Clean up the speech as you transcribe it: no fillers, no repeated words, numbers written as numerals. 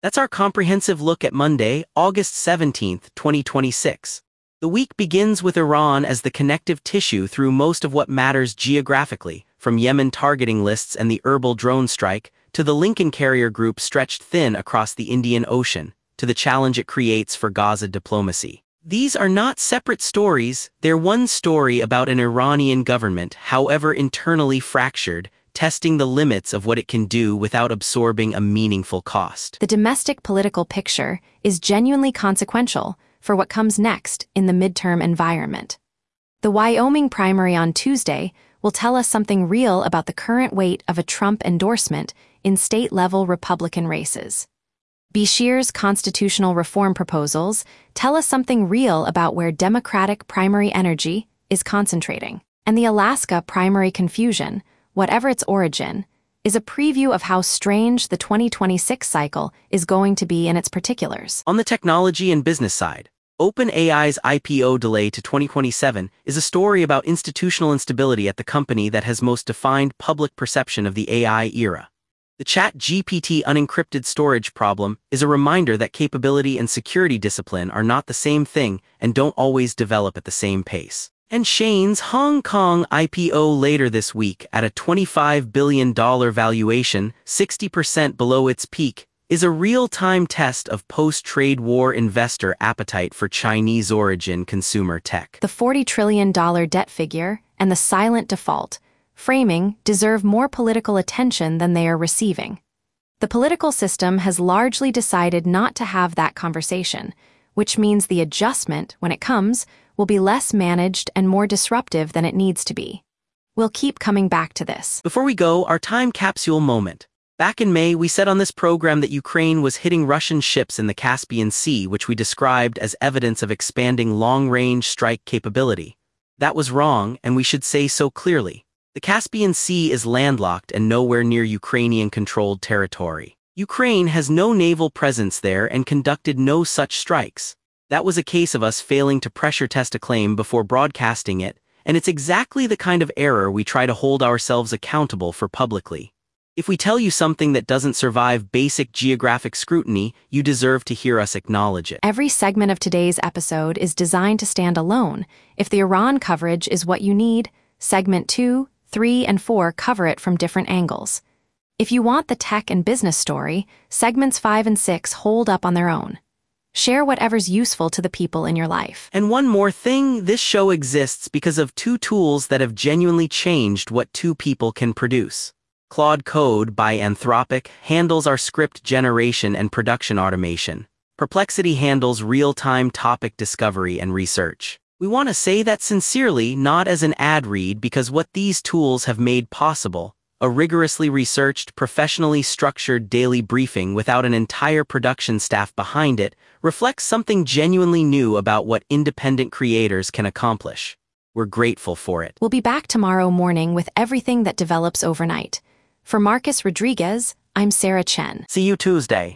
That's our comprehensive look at Monday, August 17th, 2026. The week begins with Iran as the connective tissue through most of what matters geographically, from Yemen targeting lists and the Erbil drone strike, to the Lincoln carrier group stretched thin across the Indian Ocean, to the challenge it creates for Gaza diplomacy. These are not separate stories, they're one story about an Iranian government, however internally fractured, testing the limits of what it can do without absorbing a meaningful cost. The domestic political picture is genuinely consequential for what comes next in the midterm environment. The Wyoming primary on Tuesday will tell us something real about the current weight of a Trump endorsement in state-level Republican races. Beshear's constitutional reform proposals tell us something real about where Democratic primary energy is concentrating. And the Alaska primary confusion, whatever its origin, is a preview of how strange the 2026 cycle is going to be in its particulars. On the technology and business side, OpenAI's IPO delay to 2027 is a story about institutional instability at the company that has most defined public perception of the AI era. The ChatGPT unencrypted storage problem is a reminder that capability and security discipline are not the same thing and don't always develop at the same pace. And Shein's Hong Kong IPO later this week at a $25 billion valuation, 60% below its peak, is a real-time test of post-trade war investor appetite for Chinese-origin consumer tech. The $40 trillion debt figure and the silent default framing deserve more political attention than they are receiving. The political system has largely decided not to have that conversation, which means the adjustment, when it comes, will be less managed and more disruptive than it needs to be. We'll keep coming back to this. Before we go, our time capsule moment. Back in May, we said on this program that Ukraine was hitting Russian ships in the Caspian Sea, which we described as evidence of expanding long-range strike capability. That was wrong, and we should say so clearly. The Caspian Sea is landlocked and nowhere near Ukrainian-controlled territory. Ukraine has no naval presence there and conducted no such strikes. That was a case of us failing to pressure test a claim before broadcasting it, and it's exactly the kind of error we try to hold ourselves accountable for publicly. If we tell you something that doesn't survive basic geographic scrutiny, you deserve to hear us acknowledge it. Every segment of today's episode is designed to stand alone. If the Iran coverage is what you need, segment 2, 3, and 4 cover it from different angles. If you want the tech and business story, segments 5 and 6 hold up on their own. Share whatever's useful to the people in your life. And one more thing, this show exists because of two tools that have genuinely changed what two people can produce. Claude Code by Anthropic handles our script generation and production automation. Perplexity handles real-time topic discovery and research. We want to say that sincerely, not as an ad read, because what these tools have made possible, a rigorously researched, professionally structured daily briefing without an entire production staff behind it, reflects something genuinely new about what independent creators can accomplish. We're grateful for it. We'll be back tomorrow morning with everything that develops overnight. For Marcus Rodriguez, I'm Sarah Chen. See you Tuesday.